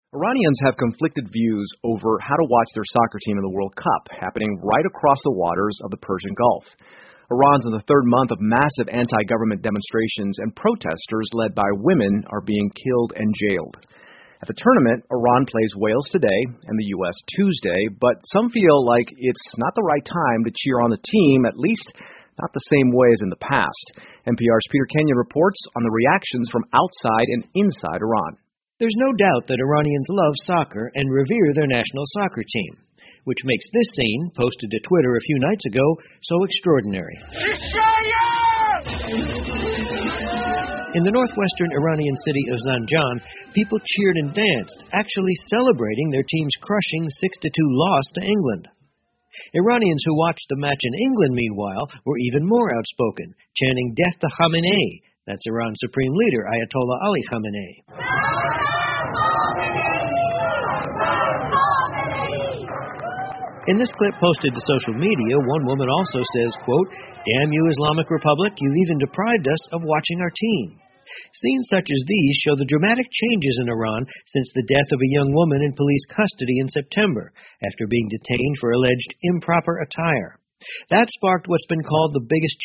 Iranians have conflicted views over how to watch their soccer team in the World Cup, happening right across the waters of the Persian Gulf. Iran's in the third month of massive anti-government demonstrations, and protesters led by women are being killed and jailed. At the tournament, Iran plays Wales today and the U.S. Tuesday, but some feel like it's not the right time to cheer on the team, at least not the same way as in the past. NPR's Peter Kenyon reports on the reactions from outside and inside Iran. There's no doubt that Iranians love soccer and revere their national soccer team, which makes this scene, posted to Twitter a few nights ago, so extraordinary. In the northwestern Iranian city of Zanjan, people cheered and danced, actually celebrating their team's crushing 6-2 loss to England. Iranians who watched the match in England, meanwhile, were even more outspoken, chanting "Death to Khamenei." That's Iran's supreme leader, Ayatollah Ali Khamenei. In this clip posted to social media, one woman also says, quote, "Damn you, Islamic Republic, you've even deprived us of watching our team." Scenes such as these show the dramatic changes in Iran since the death of a young woman in police custody in September after being detained for alleged improper attire. That sparked what's been called the biggest